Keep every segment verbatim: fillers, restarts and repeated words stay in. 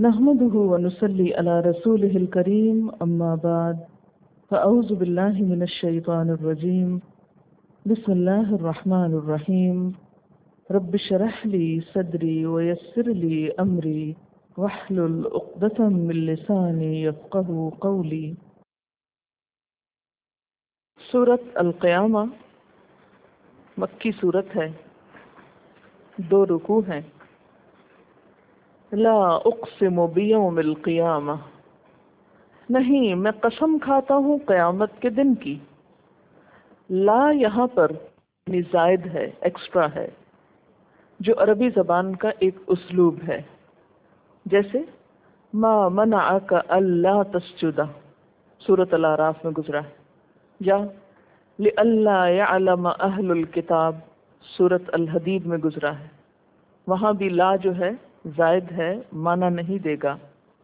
نحمده ونصلي على رسوله الكريم أما بعد فأعوذ بالله من الشيطان الرجيم بسم الله الرحمن الرحيم رب اشرح لي صدري ويسر لي أمري واحلل عقدة من لساني يفقهوا قولي۔ سورۃ القیامہ مکی سورت ہے، دو رکوع ہیں۔ لا اقسم بیوم القیامہ، نہیں میں قسم کھاتا ہوں قیامت کے دن کی۔ لا یہاں پر یعنی زائد ہے، ایکسٹرا ہے، جو عربی زبان کا ایک اسلوب ہے۔ جیسے ما منعک الا تسجد سورۃ الاعراف میں گزرا ہے، یا لئلا یعلم اہل الکتاب سورۃ الحدید میں گزرا ہے۔ وہاں بھی لا جو ہے زائد ہے، معنی نہیں دے گا۔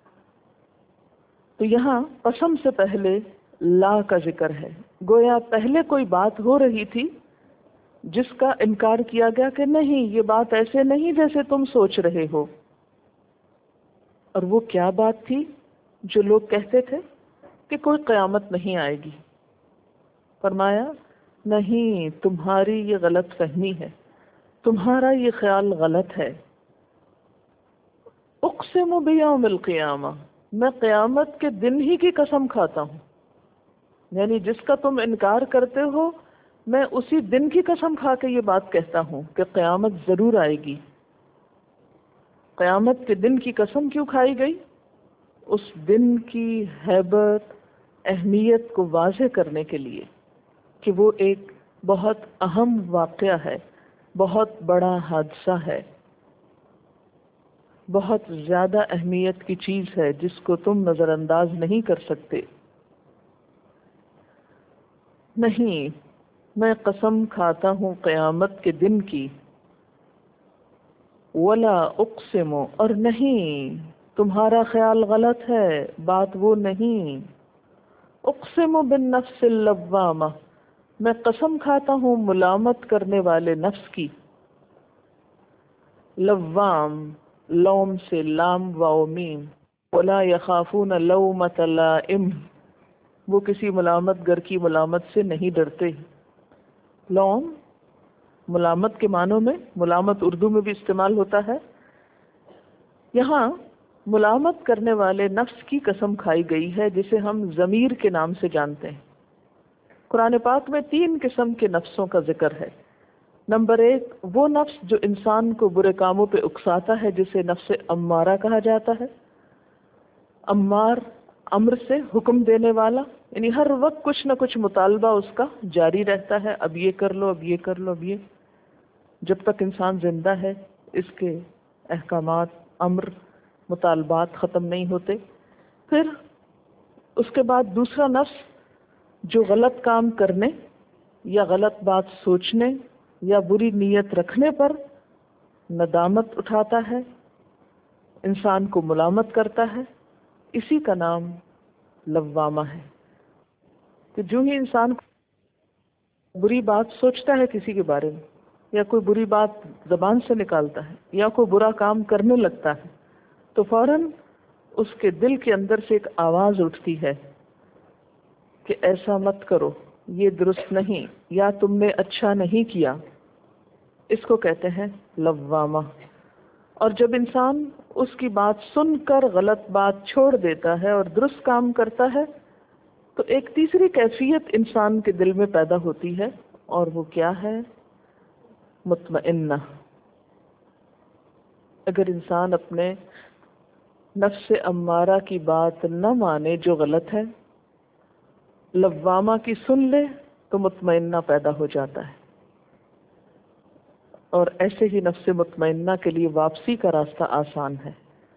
تو یہاں قسم سے پہلے لا کا ذکر ہے، گویا پہلے کوئی بات ہو رہی تھی جس کا انکار کیا گیا کہ نہیں، یہ بات ایسے نہیں جیسے تم سوچ رہے ہو۔ اور وہ کیا بات تھی جو لوگ کہتے تھے کہ کوئی قیامت نہیں آئے گی؟ فرمایا نہیں، تمہاری یہ غلط فہمی ہے، تمہارا یہ خیال غلط ہے۔ اقسم بیوم القیامہ، میں قیامت کے دن ہی کی قسم کھاتا ہوں، یعنی جس کا تم انکار کرتے ہو میں اسی دن کی قسم کھا کے یہ بات کہتا ہوں کہ قیامت ضرور آئے گی۔ قیامت کے دن کی قسم کیوں کھائی گئی؟ اس دن کی ہیبت، اہمیت کو واضح کرنے کے لیے کہ وہ ایک بہت اہم واقعہ ہے، بہت بڑا حادثہ ہے، بہت زیادہ اہمیت کی چیز ہے جس کو تم نظر انداز نہیں کر سکتے۔ نہیں، میں قسم کھاتا ہوں قیامت کے دن کی۔ ولا اقسم، اور نہیں، تمہارا خیال غلط ہے، بات وہ نہیں۔ اقسم بالنفس اللوامہ، میں قسم کھاتا ہوں ملامت کرنے والے نفس کی۔ لوام لوم سے لام واو میم، ولا یخافون لومۃ لائم، وہ کسی ملامت گر کی ملامت سے نہیں ڈرتے۔ لوم ملامت کے معنوں میں، ملامت اردو میں بھی استعمال ہوتا ہے، یہاں ملامت کرنے والے نفس کی قسم کھائی گئی ہے جسے ہم ضمیر کے نام سے جانتے ہیں۔ قرآن پاک میں تین قسم کے نفسوں کا ذکر ہے۔ نمبر ایک، وہ نفس جو انسان کو برے کاموں پہ اکساتا ہے جسے نفس امارہ کہا جاتا ہے۔ امار امر سے حکم دینے والا، یعنی ہر وقت کچھ نہ کچھ مطالبہ اس کا جاری رہتا ہے، اب یہ کر لو، اب یہ کر لو، اب یہ، جب تک انسان زندہ ہے اس کے احکامات، امر، مطالبات ختم نہیں ہوتے۔ پھر اس کے بعد دوسرا نفس جو غلط کام کرنے یا غلط بات سوچنے یا بری نیت رکھنے پر ندامت اٹھاتا ہے، انسان کو ملامت کرتا ہے، اسی کا نام لوامہ ہے۔ کہ جو ہی انسان بری بات سوچتا ہے کسی کے بارے میں، یا کوئی بری بات زبان سے نکالتا ہے، یا کوئی برا کام کرنے لگتا ہے، تو فوراً اس کے دل کے اندر سے ایک آواز اٹھتی ہے کہ ایسا مت کرو، یہ درست نہیں، یا تم نے اچھا نہیں کیا۔ اس کو کہتے ہیں لوامہ۔ اور جب انسان اس کی بات سن کر غلط بات چھوڑ دیتا ہے اور درست کام کرتا ہے تو ایک تیسری کیفیت انسان کے دل میں پیدا ہوتی ہے، اور وہ کیا ہے؟ مطمئنہ۔ اگر انسان اپنے نفس امارہ کی بات نہ مانے جو غلط ہے، لوامہ کی سن لے تو مطمئنہ پیدا ہو جاتا ہے، اور ایسے ہی نفس مطمئنہ کے لیے واپسی کا راستہ آسان ہے۔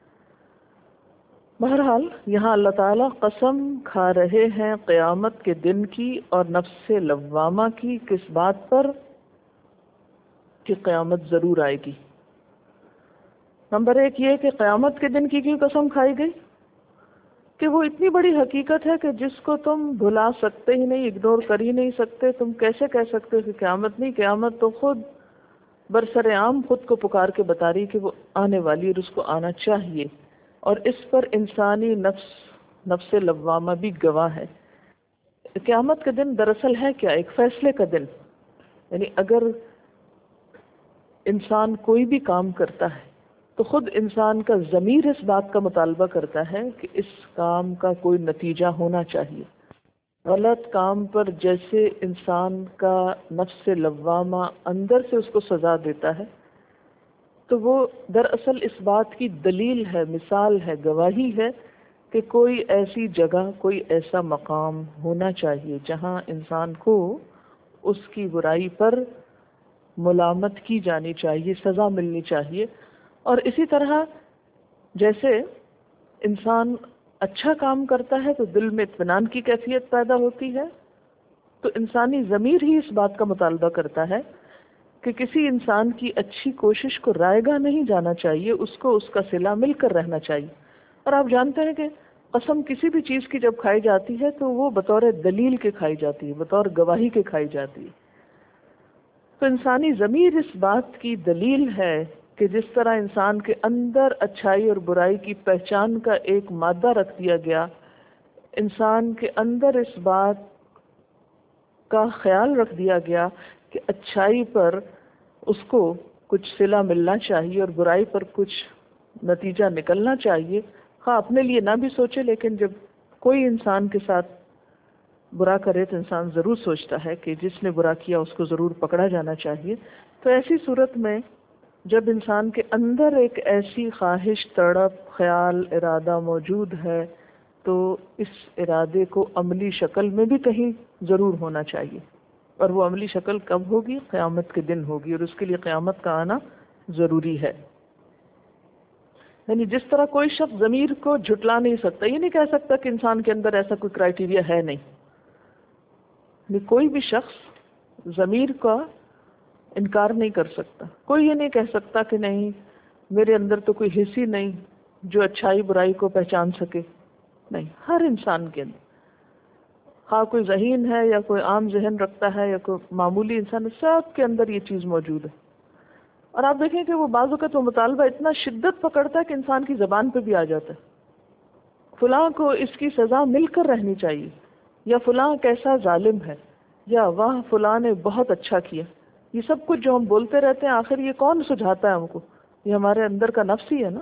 بہرحال یہاں اللہ تعالیٰ قسم کھا رہے ہیں قیامت کے دن کی اور نفس لوامہ کی، کس بات پر؟ کہ قیامت ضرور آئے گی۔ نمبر ایک یہ کہ قیامت کے دن کی کیوں قسم کھائی گئی؟ کہ وہ اتنی بڑی حقیقت ہے کہ جس کو تم بھلا سکتے ہی نہیں، اگنور کر ہی نہیں سکتے۔ تم کیسے کہہ سکتے ہو کہ قیامت نہیں؟ قیامت تو خود برسر عام خود کو پکار کے بتا رہی کہ وہ آنے والی اور اس کو آنا چاہیے۔ اور اس پر انسانی نفس نفس لوامہ بھی گواہ ہے۔ قیامت کا دن دراصل ہے کیا؟ ایک فیصلے کا دن۔ یعنی اگر انسان کوئی بھی کام کرتا ہے تو خود انسان کا ضمیر اس بات کا مطالبہ کرتا ہے کہ اس کام کا کوئی نتیجہ ہونا چاہیے۔ غلط کام پر جیسے انسان کا نفس لوامہ اندر سے اس کو سزا دیتا ہے، تو وہ دراصل اس بات کی دلیل ہے، مثال ہے، گواہی ہے کہ کوئی ایسی جگہ، کوئی ایسا مقام ہونا چاہیے جہاں انسان کو اس کی برائی پر ملامت کی جانی چاہیے، سزا ملنی چاہیے۔ اور اسی طرح جیسے انسان اچھا کام کرتا ہے تو دل میں اطمینان کی کیفیت پیدا ہوتی ہے، تو انسانی ضمیر ہی اس بات کا مطالبہ کرتا ہے کہ کسی انسان کی اچھی کوشش کو رائیگاں نہیں جانا چاہیے، اس کو اس کا صلہ مل کر رہنا چاہیے۔ اور آپ جانتے ہیں کہ قسم کسی بھی چیز کی جب کھائی جاتی ہے تو وہ بطور دلیل کے کھائی جاتی ہے، بطور گواہی کے کھائی جاتی ہے۔ تو انسانی ضمیر اس بات کی دلیل ہے کہ جس طرح انسان کے اندر اچھائی اور برائی کی پہچان کا ایک مادہ رکھ دیا گیا، انسان کے اندر اس بات کا خیال رکھ دیا گیا کہ اچھائی پر اس کو کچھ صلہ ملنا چاہیے اور برائی پر کچھ نتیجہ نکلنا چاہیے، ہاں اپنے لیے نہ بھی سوچے، لیکن جب کوئی انسان کے ساتھ برا کرے تو انسان ضرور سوچتا ہے کہ جس نے برا کیا اس کو ضرور پکڑا جانا چاہیے۔ تو ایسی صورت میں جب انسان کے اندر ایک ایسی خواہش، تڑپ، خیال، ارادہ موجود ہے تو اس ارادے کو عملی شکل میں بھی کہیں ضرور ہونا چاہیے، اور وہ عملی شکل کب ہوگی؟ قیامت کے دن ہوگی، اور اس کے لیے قیامت کا آنا ضروری ہے۔ یعنی جس طرح کوئی شخص ضمیر کو جھٹلا نہیں سکتا، یہ نہیں کہہ سکتا کہ انسان کے اندر ایسا کوئی کرائیٹیریا ہے نہیں، یعنی کوئی بھی شخص ضمیر کا انکار نہیں کر سکتا۔ کوئی یہ نہیں کہہ سکتا کہ نہیں میرے اندر تو کوئی حص ہی نہیں جو اچھائی برائی کو پہچان سکے، نہیں، ہر انسان کے اندر، ہاں کوئی ذہین ہے یا کوئی عام ذہن رکھتا ہے یا کوئی معمولی انسان ہے، سب کے اندر یہ چیز موجود ہے۔ اور آپ دیکھیں کہ وہ بعض اوقات وہ مطالبہ اتنا شدت پکڑتا ہے کہ انسان کی زبان پہ بھی آ جاتا ہے، فلاں کو اس کی سزا مل کر رہنی چاہیے، یا فلاں کیسا ظالم ہے، یا واہ فلاں نے بہت اچھا کیا۔ یہ سب کچھ جو ہم بولتے رہتے ہیں، آخر یہ کون سجھاتا ہے ہم کو؟ یہ ہمارے اندر کا نفس ہی ہے نا۔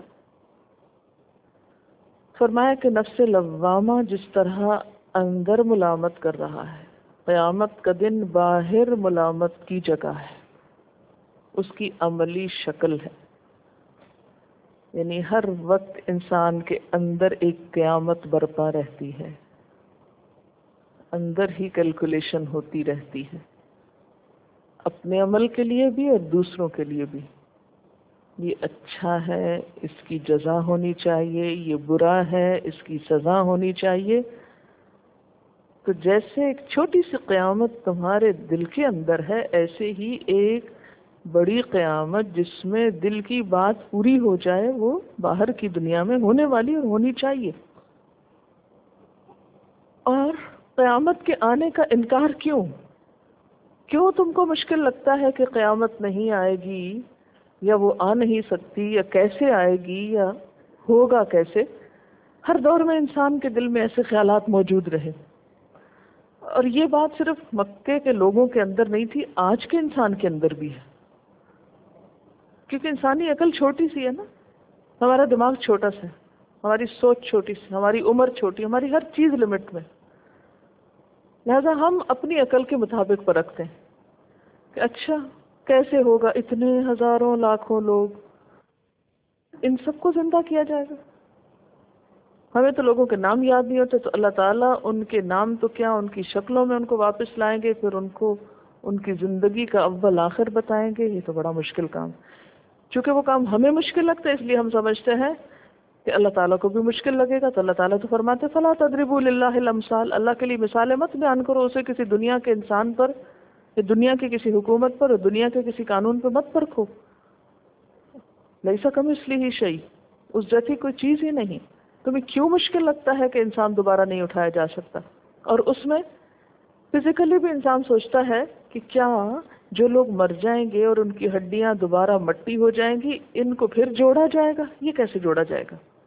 فرمایا کہ نفس لوامہ جس طرح اندر ملامت کر رہا ہے، قیامت کا دن باہر ملامت کی جگہ ہے، اس کی عملی شکل ہے۔ یعنی ہر وقت انسان کے اندر ایک قیامت برپا رہتی ہے، اندر ہی کیلکولیشن ہوتی رہتی ہے، اپنے عمل کے لیے بھی اور دوسروں کے لیے بھی۔ یہ اچھا ہے، اس کی جزا ہونی چاہیے، یہ برا ہے، اس کی سزا ہونی چاہیے۔ تو جیسے ایک چھوٹی سی قیامت تمہارے دل کے اندر ہے، ایسے ہی ایک بڑی قیامت جس میں دل کی بات پوری ہو جائے، وہ باہر کی دنیا میں ہونے والی اور ہونی چاہیے۔ اور قیامت کے آنے کا انکار کیوں؟ کیوں تم کو مشکل لگتا ہے کہ قیامت نہیں آئے گی، یا وہ آ نہیں سکتی، یا کیسے آئے گی، یا ہوگا کیسے؟ ہر دور میں انسان کے دل میں ایسے خیالات موجود رہے، اور یہ بات صرف مکے کے لوگوں کے اندر نہیں تھی، آج کے انسان کے اندر بھی ہے، کیونکہ انسانی عقل چھوٹی سی ہے نا، ہمارا دماغ چھوٹا سا ہے، ہماری سوچ چھوٹی سی، ہماری عمر چھوٹی، ہماری ہر چیز لمٹ میں، لہذا ہم اپنی عقل کے مطابق پرکھتے ہیں کہ اچھا کیسے ہوگا، اتنے ہزاروں لاکھوں لوگ، ان سب کو زندہ کیا جائے گا؟ ہمیں تو لوگوں کے نام یاد نہیں ہوتے، تو اللہ تعالیٰ ان کے نام تو کیا، ان کی شکلوں میں ان کو واپس لائیں گے، پھر ان کو ان کی زندگی کا اول آخر بتائیں گے؟ یہ تو بڑا مشکل کام۔ چونکہ وہ کام ہمیں مشکل لگتا ہے، اس لیے ہم سمجھتے ہیں کہ اللہ تعالیٰ کو بھی مشکل لگے گا، تو اللہ تعالیٰ تو فرماتے فلا تضربوا للہ الامثال، اللہ کے لیے مثالیں مت بیان کرو، اسے کسی دنیا کے انسان پر، یا دنیا کی کسی حکومت پر، اور دنیا کے کسی قانون پر مت پرکھو۔ لیس کمثلہ شیء، اس جیسی کوئی چیز ہی نہیں۔ تمہیں کیوں مشکل لگتا ہے کہ انسان دوبارہ نہیں اٹھایا جا سکتا؟ اور اس میں فزیکلی بھی انسان سوچتا ہے کہ کیا جو لوگ مر جائیں گے اور ان کی ہڈیاں دوبارہ مٹی ہو جائیں گی، ان کو پھر جوڑا جائے گا؟ یہ کیسے جوڑا جائے گا؟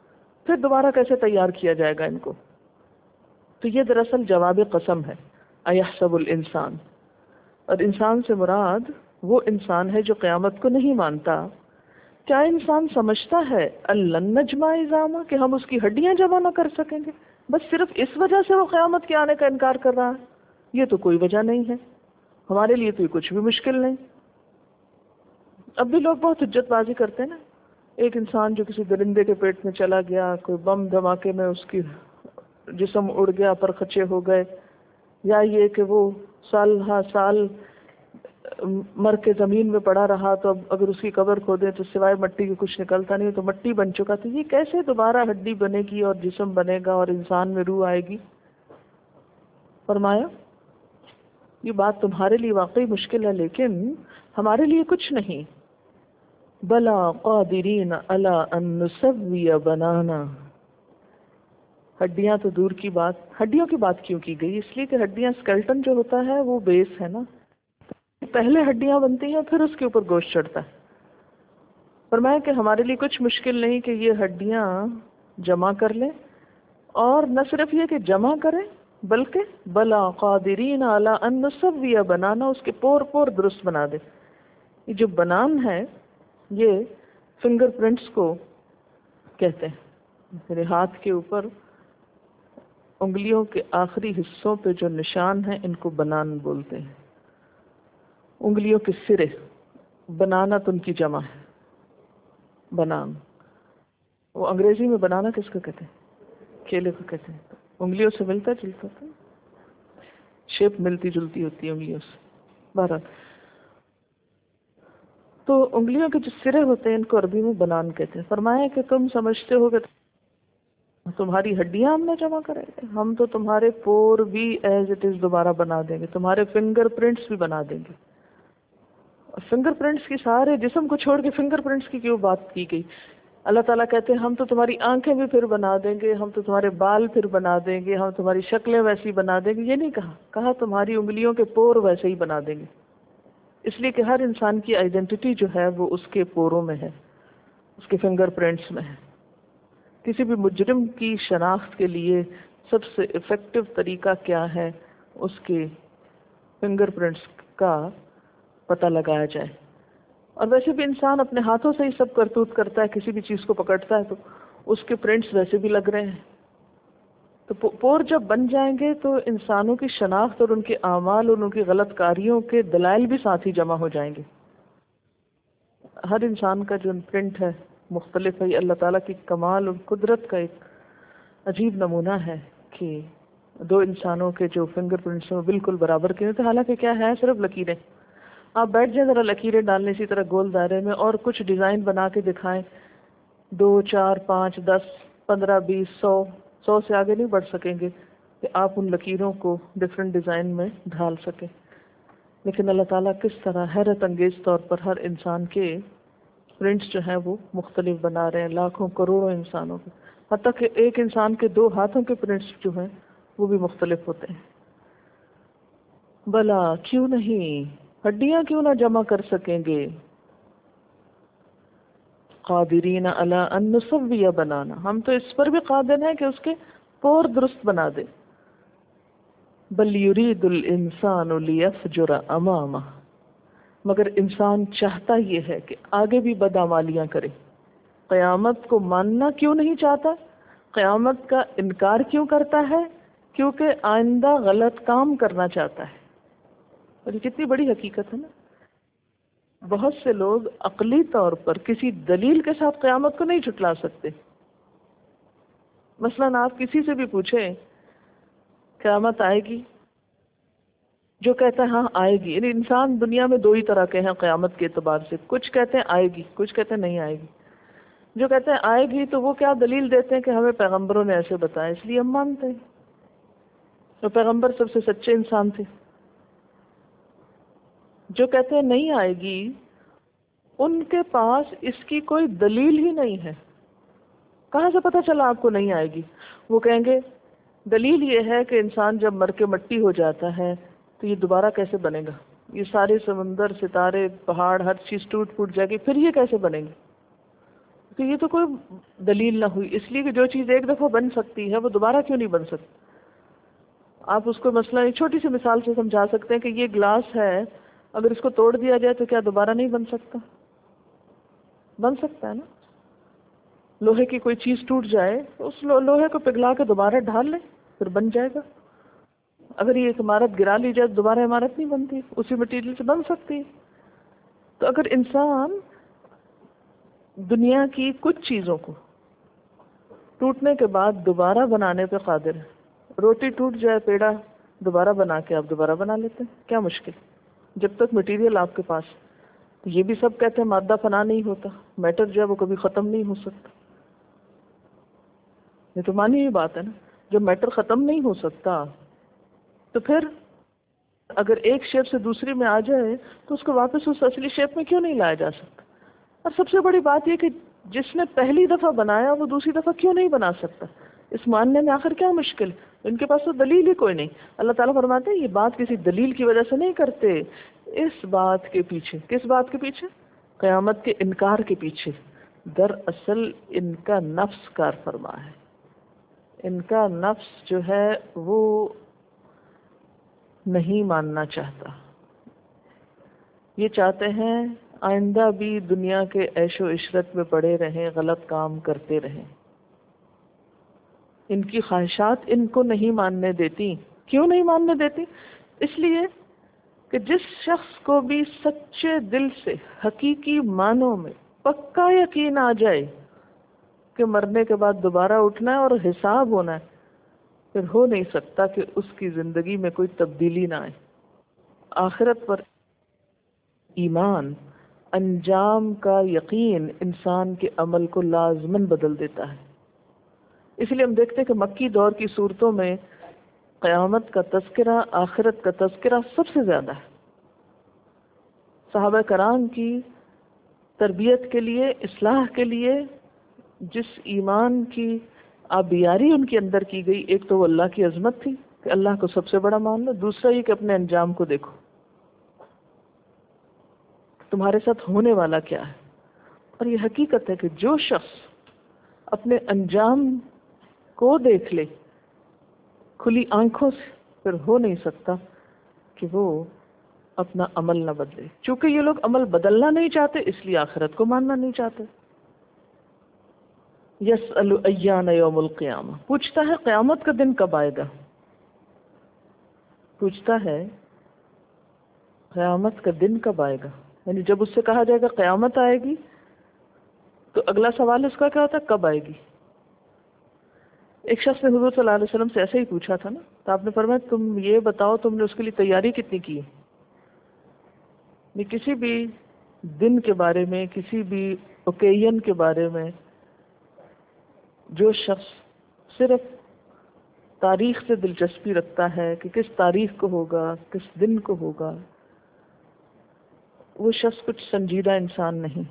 پھر دوبارہ کیسے تیار کیا جائے گا ان کو؟ تو یہ دراصل جواب قسم ہے، ایحسب الانسان، اور انسان سے مراد وہ انسان ہے جو قیامت کو نہیں مانتا۔ کیا انسان سمجھتا ہے الن نجمع عظاما، کہ ہم اس کی ہڈیاں جمع نہ کر سکیں گے؟ بس صرف اس وجہ سے وہ قیامت کے آنے کا انکار کر رہا ہے؟ یہ تو کوئی وجہ نہیں ہے، ہمارے لیے تو یہ کچھ بھی مشکل نہیں۔ اب بھی لوگ بہت حجت بازی کرتے ہیں نا، ایک انسان جو کسی درندے کے پیٹ میں چلا گیا، کوئی بم دھماکے میں اس کی جسم اڑ گیا، پر خچے ہو گئے، یا یہ کہ وہ سال ہا سال مر کے زمین میں پڑا رہا، تو اب اگر اس کی قبر کھودیں تو سوائے مٹی کے کچھ نکلتا نہیں، تو مٹی بن چکا، تو یہ کیسے دوبارہ ہڈی بنے گی اور جسم بنے گا اور انسان میں روح آئے گی؟ فرمایا یہ بات تمہارے لیے واقعی مشکل ہے، لیکن ہمارے لیے کچھ نہیں۔ بلا قادرین علی ان نسوی بنانا، ہڈیاں تو دور کی بات، ہڈیوں کی بات کیوں کی گئی؟ اس لیے کہ ہڈیاں اسکیلٹن جو ہوتا ہے وہ بیس ہے نا، پہلے ہڈیاں بنتی ہیں پھر اس کے اوپر گوشت چڑھتا ہے۔ فرمایا کہ ہمارے لیے کچھ مشکل نہیں کہ یہ ہڈیاں جمع کر لیں، اور نہ صرف یہ کہ جمع کریں بلکہ بلا قادرین علی ان نسوی بنانا، اس کے پور پور درست بنا دے۔ یہ جو بنان ہے یہ فنگر پرنٹس کو کہتے ہیں، میرے ہاتھ کے اوپر انگلیوں کے آخری حصوں پہ جو نشان ہیں ان کو بنان بولتے ہیں۔ انگلیوں کے سرے، بنانا تو ان کی جمع ہے، بنان۔ وہ انگریزی میں بنانا کس کو کہتے ہیں؟ کیلے کو کہتے ہیں۔ انگلیوں سے ملتا جلتا تھا، شیپ ملتی جلتی ہوتی ہے انگلیوں سے۔ بہرحال تو انگلیوں کے جو سرے ہوتے ہیں ان کو عربی میں بنان کہتے ہیں۔ فرمایا کہ تم سمجھتے ہو کہ تمہاری ہڈیاں ہم نہ جمع کریں گے، ہم تو تمہارے پور بھی ایز اٹ از دوبارہ بنا دیں گے، تمہارے فنگر پرنٹس بھی بنا دیں گے۔ فنگر پرنٹس کی سارے جسم کو چھوڑ کے فنگر پرنٹس کی کیوں بات کی گئی؟ اللہ تعالیٰ کہتے ہیں ہم تو تمہاری آنکھیں بھی پھر بنا دیں گے، ہم تو تمہارے بال پھر بنا دیں گے، ہم تمہاری شکلیں ویسی بنا دیں گے۔ یہ نہیں کہا، کہا تمہاری انگلیوں کے پور ویسے ہی بنا دیں گے، اس لیے کہ ہر انسان کی آئیڈینٹی جو ہے وہ اس کے پوروں میں ہے، اس کے فنگر پرنٹس میں ہے۔ کسی بھی مجرم کی شناخت کے لیے سب سے افیکٹو طریقہ کیا ہے؟ اس کے فنگر پرنٹس کا پتہ لگایا جائے۔ اور ویسے بھی انسان اپنے ہاتھوں سے ہی سب کرتوت کرتا ہے، کسی بھی چیز کو پکڑتا ہے تو اس کے پرنٹس ویسے بھی لگ رہے ہیں۔ تو پور جب بن جائیں گے تو انسانوں کی شناخت اور ان کے اعمال اور ان کی غلط کاریوں کے دلائل بھی ساتھ ہی جمع ہو جائیں گے۔ ہر انسان کا جو پرنٹ ہے مختلف ہے، یہ اللہ تعالیٰ کی کمال اور قدرت کا ایک عجیب نمونہ ہے کہ دو انسانوں کے جو فنگر پرنٹس ہیں وہ بالکل برابر کے ہوتے ہیں، حالانکہ کیا ہے صرف لکیریں۔ آپ بیٹھ جائیں ذرا لکیریں ڈالنے اسی طرح گول دائرے میں اور کچھ ڈیزائن بنا کے دکھائیں، دو چار پانچ دس پندرہ بیس سو سو سے آگے نہیں بڑھ سکیں گے کہ آپ ان لکیروں کو ڈفرینٹ ڈیزائن میں ڈھال سکیں۔ لیکن اللہ تعالیٰ کس طرح حیرت انگیز طور پر ہر انسان کے پرنٹس جو ہیں وہ مختلف بنا رہے ہیں، لاکھوں کروڑوں انسانوں کے، حتیٰ کہ ایک انسان کے دو ہاتھوں کے پرنٹس جو ہیں وہ بھی مختلف ہوتے ہیں۔ بلا کیوں نہیں، ہڈیاں کیوں نہ جمع کر سکیں گے؟ قادرین علی ان نسوی بنانا، ہم تو اس پر بھی قادر ہیں کہ اس کے پور درست بنا دے۔ بل یرید الانسان لیفجر امامہ، مگر انسان چاہتا یہ ہے کہ آگے بھی بدعمالیاں کرے۔ قیامت کو ماننا کیوں نہیں چاہتا؟ قیامت کا انکار کیوں کرتا ہے؟ کیونکہ آئندہ غلط کام کرنا چاہتا ہے۔ اور یہ کتنی بڑی حقیقت ہے نا، بہت سے لوگ عقلی طور پر کسی دلیل کے ساتھ قیامت کو نہیں جھٹلا سکتے۔ مثلاً آپ کسی سے بھی پوچھیں قیامت آئے گی، جو کہتا ہے ہاں آئے گی، یعنی انسان دنیا میں دو ہی طرح کے ہیں قیامت کے اعتبار سے، کچھ کہتے ہیں آئے گی، کچھ کہتے ہیں نہیں آئے گی۔ جو کہتے ہیں آئے گی تو وہ کیا دلیل دیتے ہیں کہ ہمیں پیغمبروں نے ایسے بتایا اس لیے ہم مانتے ہیں، تو پیغمبر سب سے سچے انسان تھے۔ جو کہتے ہیں نہیں آئے گی ان کے پاس اس کی کوئی دلیل ہی نہیں ہے۔ کہاں سے پتہ چلا آپ کو نہیں آئے گی؟ وہ کہیں گے دلیل یہ ہے کہ انسان جب مر کے مٹی ہو جاتا ہے تو یہ دوبارہ کیسے بنے گا؟ یہ سارے سمندر، ستارے، پہاڑ، ہر چیز ٹوٹ پھوٹ جائے گی، پھر یہ کیسے بنے گی؟ کہ یہ تو کوئی دلیل نہ ہوئی، اس لیے کہ جو چیز ایک دفعہ بن سکتی ہے وہ دوبارہ کیوں نہیں بن سکتی؟ آپ اس کو مثلا ایک چھوٹی سی مثال سے سمجھا سکتے ہیں کہ یہ گلاس ہے، اگر اس کو توڑ دیا جائے تو کیا دوبارہ نہیں بن سکتا؟ بن سکتا ہے نا۔ لوہے کی کوئی چیز ٹوٹ جائے تو اس لو- لوہے کو پگھلا کے دوبارہ ڈھال لیں، پھر بن جائے گا۔ اگر یہ ایک عمارت گرا لی جائے تو دوبارہ عمارت نہیں بنتی، اسی مٹیریل سے بن سکتی ہے۔ تو اگر انسان دنیا کی کچھ چیزوں کو ٹوٹنے کے بعد دوبارہ بنانے پہ قادر ہے، روٹی ٹوٹ جائے، پیڑا دوبارہ بنا کے آپ دوبارہ بنا لیتے ہیں، کیا مشکل؟ جب تک مٹیریل آپ کے پاس۔ یہ بھی سب کہتے ہیں مادہ فنا نہیں ہوتا، میٹر جو ہے وہ کبھی ختم نہیں ہو سکتا۔ یہ تو مانی ہوئی بات ہے نا، جب میٹر ختم نہیں ہو سکتا تو پھر اگر ایک شیپ سے دوسری میں آ جائے تو اس کو واپس اس اصلی شیپ میں کیوں نہیں لایا جا سکتا؟ اور سب سے بڑی بات یہ کہ جس نے پہلی دفعہ بنایا وہ دوسری دفعہ کیوں نہیں بنا سکتا؟ اس ماننے میں آخر کیا مشکل؟ ان کے پاس تو دلیل ہی کوئی نہیں۔ اللہ تعالیٰ فرماتے ہیں یہ بات کسی دلیل کی وجہ سے نہیں کرتے، اس بات کے پیچھے، کس بات کے پیچھے؟ قیامت کے انکار کے پیچھے۔ دراصل ان کا نفس کار فرما ہے، ان کا نفس جو ہے وہ نہیں ماننا چاہتا۔ یہ چاہتے ہیں آئندہ بھی دنیا کے عیش و عشرت میں پڑے رہیں، غلط کام کرتے رہیں۔ ان کی خواہشات ان کو نہیں ماننے دیتی۔ کیوں نہیں ماننے دیتی؟ اس لیے کہ جس شخص کو بھی سچے دل سے حقیقی معنوں میں پکا یقین آ جائے کہ مرنے کے بعد دوبارہ اٹھنا ہے اور حساب ہونا ہے، پھر ہو نہیں سکتا کہ اس کی زندگی میں کوئی تبدیلی نہ آئے۔ آخرت پر ایمان، انجام کا یقین انسان کے عمل کو لازماً بدل دیتا ہے۔ اس لیے ہم دیکھتے ہیں کہ مکی دور کی صورتوں میں قیامت کا تذکرہ، آخرت کا تذکرہ سب سے زیادہ ہے۔ صحابہ کرام کی تربیت کے لیے، اصلاح کے لیے جس ایمان کی آبیاری ان کے اندر کی گئی، ایک تو وہ اللہ کی عظمت تھی کہ اللہ کو سب سے بڑا مان لو، دوسرا یہ کہ اپنے انجام کو دیکھو، تمہارے ساتھ ہونے والا کیا ہے۔ اور یہ حقیقت ہے کہ جو شخص اپنے انجام کو دیکھ لے کھلی آنکھوں سے، پھر ہو نہیں سکتا کہ وہ اپنا عمل نہ بدلے۔ چونکہ یہ لوگ عمل بدلنا نہیں چاہتے، اس لیے آخرت کو ماننا نہیں چاہتے۔ یسأل ایان یوم القیامہ، پوچھتا ہے قیامت کا دن کب آئے گا، پوچھتا ہے قیامت کا دن کب آئے گا، یعنی جب اس سے کہا جائے گا قیامت آئے گی تو اگلا سوال اس کا کیا ہوتا ہے؟ کب آئے گی؟ ایک شخص نے حضور صلی اللہ علیہ وسلم سے ایسے ہی پوچھا تھا نا، تو آپ نے فرمایا تم یہ بتاؤ تم نے اس کے لیے تیاری کتنی کی ہے؟ یہ کسی بھی دن کے بارے میں، کسی بھی اوکیزن کے بارے میں جو شخص صرف تاریخ سے دلچسپی رکھتا ہے کہ کس تاریخ کو ہوگا، کس دن کو ہوگا، وہ شخص کچھ سنجیدہ انسان نہیں۔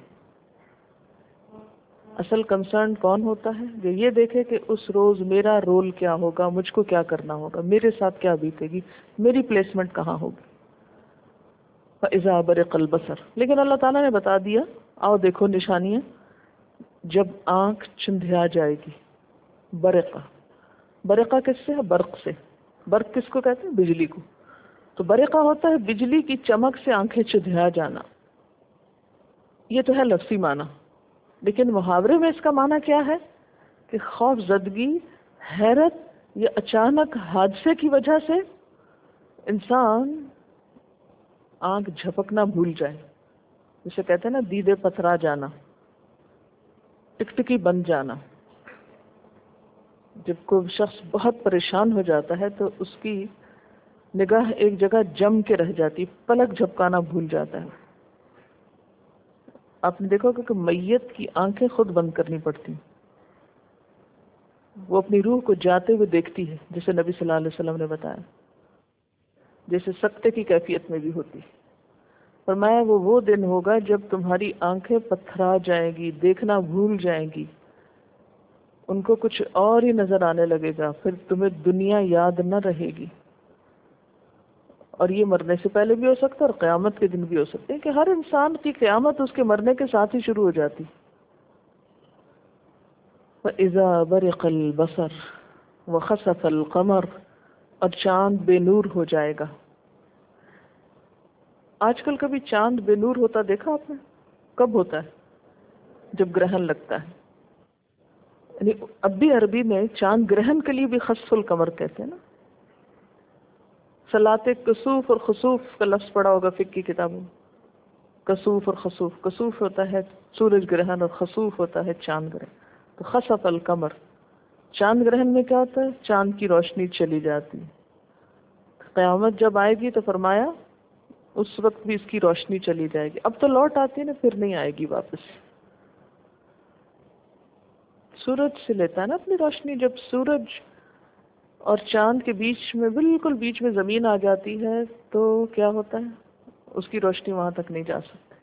اصل کنسرن کون ہوتا ہے؟ جو یہ دیکھے کہ اس روز میرا رول کیا ہوگا، مجھ کو کیا کرنا ہوگا، میرے ساتھ کیا بیتے گی، میری پلیسمنٹ کہاں ہوگی۔ فَإِذَا بَرِقَ الْبَصَرُ، لیکن اللہ تعالیٰ نے بتا دیا، آؤ دیکھو نشانیاں، جب آنکھ چندھیا جائے گی۔ برقہ، برقہ کس سے ہے؟ برق سے۔ برق کس کو کہتے ہیں؟ بجلی کو۔ تو برقہ ہوتا ہے بجلی کی چمک سے آنکھیں چندھیا جانا۔ یہ تو ہے لفظی معنی، لیکن محاورے میں اس کا معنی کیا ہے؟ کہ خوف زدگی، حیرت یا اچانک حادثے کی وجہ سے انسان آنکھ جھپکنا بھول جائے، جسے کہتے ہیں نا دیدے پتھرا جانا، ٹکٹکی بن جانا۔ جب کوئی شخص بہت پریشان ہو جاتا ہے تو اس کی نگاہ ایک جگہ جم کے رہ جاتی، پلک جھپکانا بھول جاتا ہے۔ آپ نے دیکھا ہوگا کہ میت کی آنکھیں خود بند کرنی پڑتی، وہ اپنی روح کو جاتے ہوئے دیکھتی ہے، جیسے نبی صلی اللہ علیہ وسلم نے بتایا، جیسے سکتے کی کیفیت میں بھی ہوتی۔ فرمایا وہ وہ دن ہوگا جب تمہاری آنکھیں پتھرا جائیں گی، دیکھنا بھول جائیں گی، ان کو کچھ اور ہی نظر آنے لگے گا، پھر تمہیں دنیا یاد نہ رہے گی۔ اور یہ مرنے سے پہلے بھی ہو سکتا ہے اور قیامت کے دن بھی ہو سکتے ہیں، کہ ہر انسان کی قیامت اس کے مرنے کے ساتھ ہی شروع ہو جاتی۔ وَإِذَا بَرِقَ الْبَصَرُ وَخَسَفَ الْقَمَرُ، اور چاند بے نور ہو جائے گا۔ آج کل کبھی چاند بے نور ہوتا دیکھا آپ نے؟ کب ہوتا ہے؟ جب گرہن لگتا ہے۔ یعنی اب بھی عربی میں چاند گرہن کے لیے بھی خسف القمر کہتے ہیں نا۔ صلاۃ کسوف اور خسوف کا لفظ پڑا ہوگا فقہ کی کتابوں میں، کسوف اور خسوف۔ کسوف ہوتا ہے سورج گرہن اور خسوف ہوتا ہے چاند گرہن۔ تو خسف القمر، چاند گرہن میں کیا ہوتا ہے؟ چاند کی روشنی چلی جاتی ہے۔ قیامت جب آئے گی تو فرمایا اس وقت بھی اس کی روشنی چلی جائے گی۔ اب تو لوٹ آتی ہے نا، پھر نہیں آئے گی واپس۔ سورج سے لیتا ہے نا اپنی روشنی۔ جب سورج اور چاند کے بیچ میں، بالکل بیچ میں زمین آ جاتی ہے تو کیا ہوتا ہے؟ اس کی روشنی وہاں تک نہیں جا سکتی،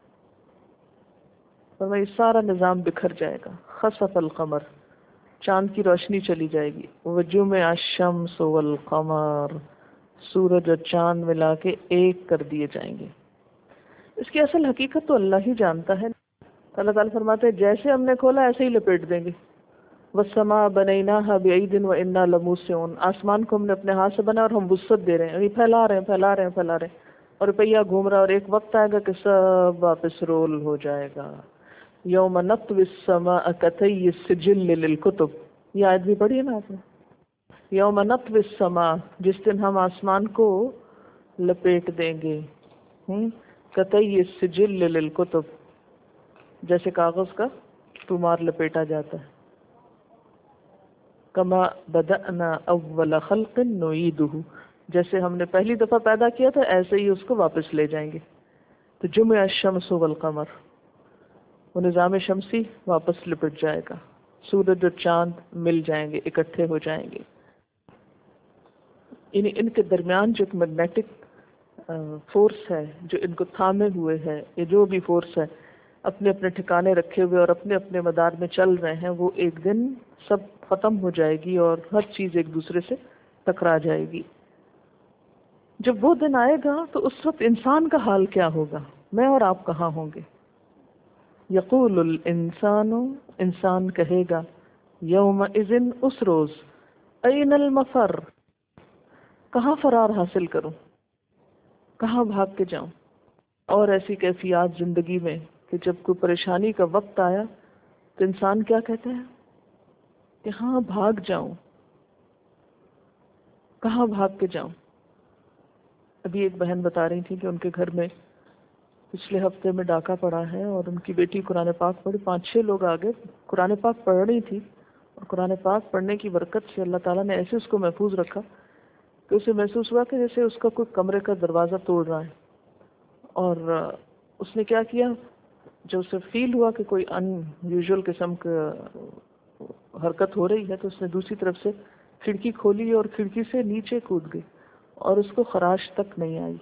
فرمایا یہ سارا نظام بکھر جائے گا۔ خسف القمر، چاند کی روشنی چلی جائے گی۔ وجمع الشمس والقمر، سورج اور چاند ملا کے ایک کر دیے جائیں گے۔ اس کی اصل حقیقت تو اللہ ہی جانتا ہے۔ اللہ تعالیٰ فرماتے ہیں جیسے ہم نے کھولا ایسے ہی لپیٹ دیں گے۔ والسماء بنیناها بعید وانا لموسعون، آسمان کو ہم نے اپنے ہاتھ سے بنا اور ہم وسعت دے رہے ہیں، یہ پھیلا رہے ہیں پھیلا رہے ہیں پھیلا رہے ہیں، اور روپیہ گھوم رہا ہے، اور ایک وقت آئے گا کہ سب واپس رول ہو جائے گا۔ یوم نطوی السماء کطی السجل للکتب، یہ آیت بھی پڑھی ہے نا آپ نے؟ یوم نطوی السماء، جس دن ہم آسمان کو لپیٹ دیں گے، ہم کطی السجل للکتب، جیسے کاغذ کا تومار لپیٹا جاتا ہے۔ کما بدأنا اول خلق نعیدہ، جیسے ہم نے پہلی دفعہ پیدا کیا تھا ایسے ہی اس کو واپس لے جائیں گے۔ تو جمع الشمس والقمر، وہ نظام شمسی واپس لپٹ جائے گا، سورج اور چاند مل جائیں گے، اکٹھے ہو جائیں گے۔ یعنی ان کے درمیان جو ایک میگنیٹک فورس ہے جو ان کو تھامے ہوئے ہے، یہ جو بھی فورس ہے اپنے اپنے ٹھکانے رکھے ہوئے اور اپنے اپنے مدار میں چل رہے ہیں، وہ ایک دن سب ختم ہو جائے گی اور ہر چیز ایک دوسرے سے ٹکرا جائے گی۔ جب وہ دن آئے گا تو اس وقت انسان کا حال کیا ہوگا؟ میں اور آپ کہاں ہوں گے؟ یقول الانسان، انسان کہے گا یومئذ، اس روز، این المفر، کہاں فرار حاصل کروں، کہاں بھاگ کے جاؤں؟ اور ایسی کیفیات زندگی میں کہ جب کوئی پریشانی کا وقت آیا تو انسان کیا کہتا ہے کہ ہاں بھاگ جاؤں، کہاں بھاگ کے جاؤں؟ ابھی ایک بہن بتا رہی تھی کہ ان کے گھر میں پچھلے ہفتے میں ڈاکہ پڑا ہے اور ان کی بیٹی قرآن پاک پڑھی، پانچ چھ لوگ آگے قرآن پاک پڑھ رہی تھی، اور قرآن پاک پڑھنے کی برکت سے اللہ تعالیٰ نے ایسے اس کو محفوظ رکھا کہ اسے محسوس ہوا کہ جیسے اس کا کوئی کمرے کا دروازہ توڑ رہا ہے۔ اور اس نے کیا کیا، جب اسے فیل ہوا کہ کوئی ان یوزول قسم کا حرکت ہو رہی ہے تو اس نے دوسری طرف سے کھڑکی کھولی اور کھڑکی سے نیچے کود گئی اور اس کو خراش تک نہیں آئی۔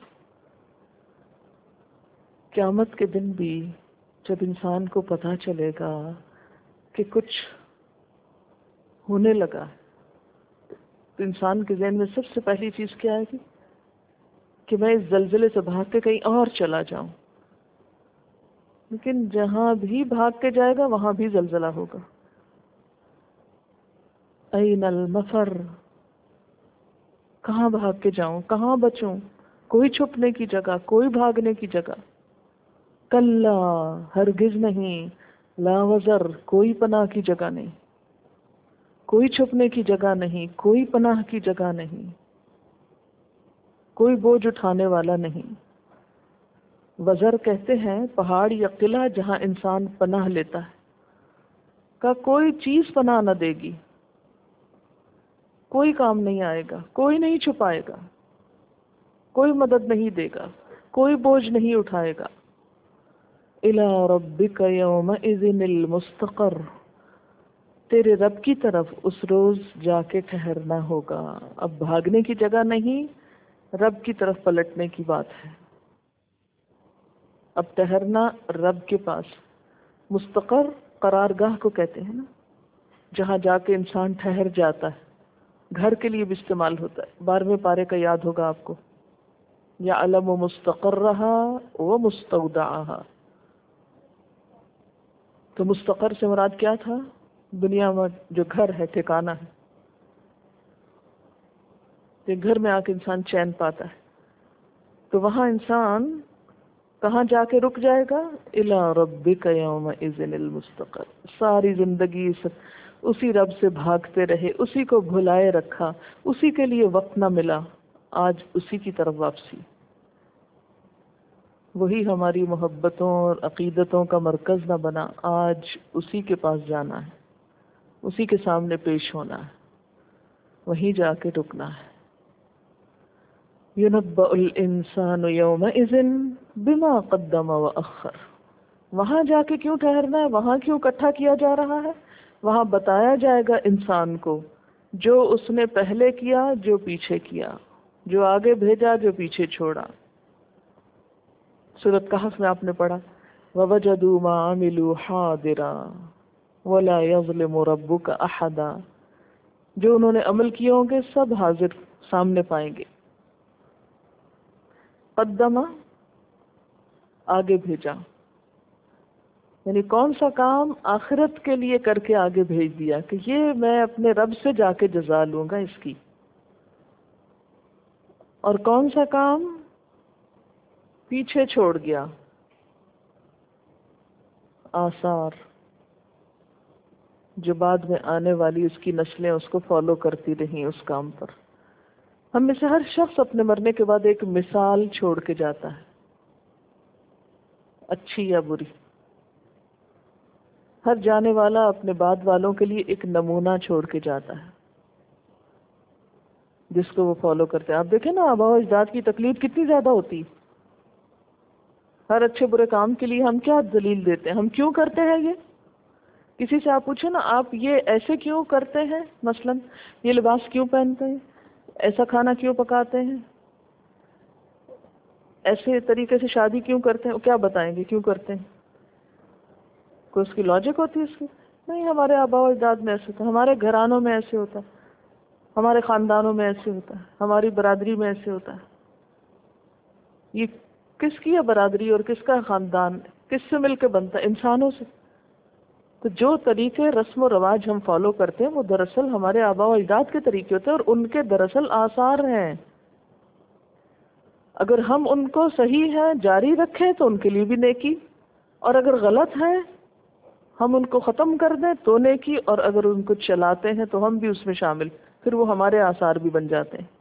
قیامت کے دن بھی جب انسان کو پتہ چلے گا کہ کچھ ہونے لگا تو انسان کے ذہن میں سب سے پہلی چیز کیا ہے کہ کہ میں اس زلزلے سے بھاگ کے کہیں اور چلا جاؤں۔ لیکن جہاں بھی بھاگ کے جائے گا وہاں بھی زلزلہ ہوگا۔ این المفر، کہاں بھاگ کے جاؤں، کہاں بچوں؟ کوئی چھپنے کی جگہ، کوئی بھاگنے کی جگہ۔ کلا، ہرگز نہیں، لا وزر، کوئی پناہ کی جگہ نہیں، کوئی چھپنے کی جگہ نہیں، کوئی پناہ کی جگہ نہیں، کوئی بوجھ اٹھانے والا نہیں۔ وزر کہتے ہیں پہاڑ یا قلعہ جہاں انسان پناہ لیتا ہے، کا کوئی چیز پناہ نہ دے گی، کوئی کام نہیں آئے گا، کوئی نہیں چھپائے گا، کوئی مدد نہیں دے گا، کوئی بوجھ نہیں اٹھائے گا۔ الی ربک یومئذ المستقر، تیرے رب کی طرف اس روز جا کے ٹھہرنا ہوگا۔ اب بھاگنے کی جگہ نہیں، رب کی طرف پلٹنے کی بات ہے۔ اب ٹھہرنا رب کے پاس۔ مستقر قرارگاہ کو کہتے ہیں نا، جہاں جا کے انسان ٹھہر جاتا ہے، گھر کے لیے بھی استعمال ہوتا ہے۔ بارہویں پارے کا یاد ہوگا آپ کو، یعلم مستقرها ومستودعها۔ تو مستقر سے مراد کیا تھا؟ دنیا میں جو گھر ہے ٹھکانہ ہے، کہ گھر میں آ کے انسان چین پاتا ہے، تو وہاں انسان کہاں جا کے رک جائے گا؟ الی ربک یومئذ المستقر، ساری زندگی اسی رب سے بھاگتے رہے، اسی کو بھلائے رکھا، اسی کے لیے وقت نہ ملا، آج اسی کی طرف واپسی۔ وہی ہماری محبتوں اور عقیدتوں کا مرکز نہ بنا، آج اسی کے پاس جانا ہے، اسی کے سامنے پیش ہونا ہے، وہیں جا کے رکنا ہے۔ يُنَبَّأُ الْإِنسَانُ يَوْمَئِذٍ بِمَا قَدَّمَ وَأَخَّرَ، وہاں جا کے کیوں ٹھہرنا ہے، وہاں کیوں اکٹھا کیا جا رہا ہے؟ وہاں بتایا جائے گا انسان کو جو اس نے پہلے کیا، جو پیچھے کیا، جو آگے بھیجا، جو پیچھے چھوڑا۔ سورۃ کہف میں آپ نے پڑھا وَوَجَدُوا مَا عَمِلُوا حَاضِرًا وَلَا يَظْلِمُ رَبُّكَ أَحَدًا، جو انہوں نے عمل کیے ہوں گے سب حاضر سامنے پائیں گے۔ قدمہ آگے بھیجا، یعنی کون سا کام آخرت کے لیے کر کے آگے بھیج دیا کہ یہ میں اپنے رب سے جا کے جزا لوں گا اس کی، اور کون سا کام پیچھے چھوڑ گیا، آثار جو بعد میں آنے والی اس کی نسلیں اس کو فالو کرتی رہیں اس کام پر۔ ہم میں سے ہر شخص اپنے مرنے کے بعد ایک مثال چھوڑ کے جاتا ہے، اچھی یا بری۔ ہر جانے والا اپنے بعد والوں کے لیے ایک نمونہ چھوڑ کے جاتا ہے جس کو وہ فالو کرتے ہیں۔ آپ دیکھیں نا آباء و اجداد کی تقلید کتنی زیادہ ہوتی، ہر اچھے برے کام کے لیے ہم کیا دلیل دیتے ہیں، ہم کیوں کرتے ہیں یہ؟ کسی سے آپ پوچھیں نا آپ یہ ایسے کیوں کرتے ہیں، مثلا یہ لباس کیوں پہنتے ہیں، ایسا کھانا کیوں پکاتے ہیں، ایسے طریقے سے شادی کیوں کرتے ہیں، وہ کیا بتائیں گے کیوں کرتے ہیں؟ کوئی اس کی لاجک ہوتی ہے اس کی؟ نہیں، ہمارے آباء و اجداد میں ایسے ہوتا ہے، ہمارے گھرانوں میں ایسے ہوتا ہے، ہمارے خاندانوں میں ایسے ہوتا ہے، ہماری برادری میں ایسے ہوتا ہے۔ یہ کس کی ہے برادری اور کس کا خاندان، کس سے مل کے بنتا ہے؟ انسانوں سے۔ تو جو طریقے رسم و رواج ہم فالو کرتے ہیں وہ دراصل ہمارے آباء و اجداد کے طریقے ہوتے ہیں، اور ان کے دراصل آثار ہیں۔ اگر ہم ان کو صحیح ہے جاری رکھیں تو ان کے لیے بھی نیکی، اور اگر غلط ہے ہم ان کو ختم کر دیں تو نیکی، اور اگر ان کو چلاتے ہیں تو ہم بھی اس میں شامل، پھر وہ ہمارے آثار بھی بن جاتے ہیں۔